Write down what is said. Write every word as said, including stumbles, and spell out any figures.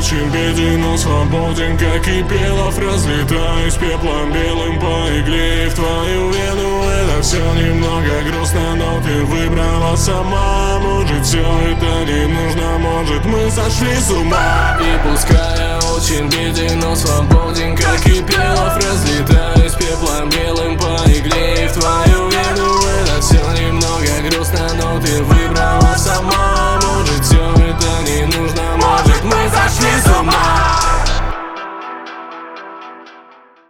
очень беден, но свободен, как кипелов. Разлетаюсь пеплом белым по игле в твою вену. Это все немного грустно, но ты выбрала сама. Может, все это не нужно, может, мы сошли с ума. И пускай я очень беден, но свободен, как кипелов. Разлетаюсь пеплом белым по игле в твою вену. Это все немного грустно, но ты выбрала